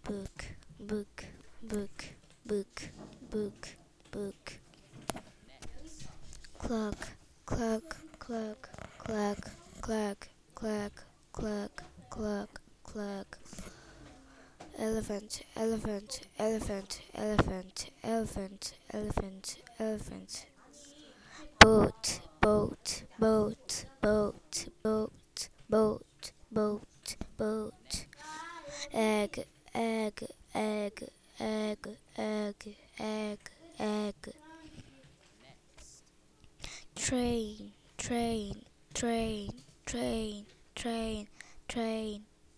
book, book, book, book, book, book. Clock, clock, clock, clock, clock, clock, clock, clock, clock. Elephant, elephant, elephant, elephant, elephant, elephant, elephant. Boat, boat, boat, boat, boat, boat, boat, boat. Egg, egg, egg, egg, egg, egg, egg. Train, train, train, train, train, train,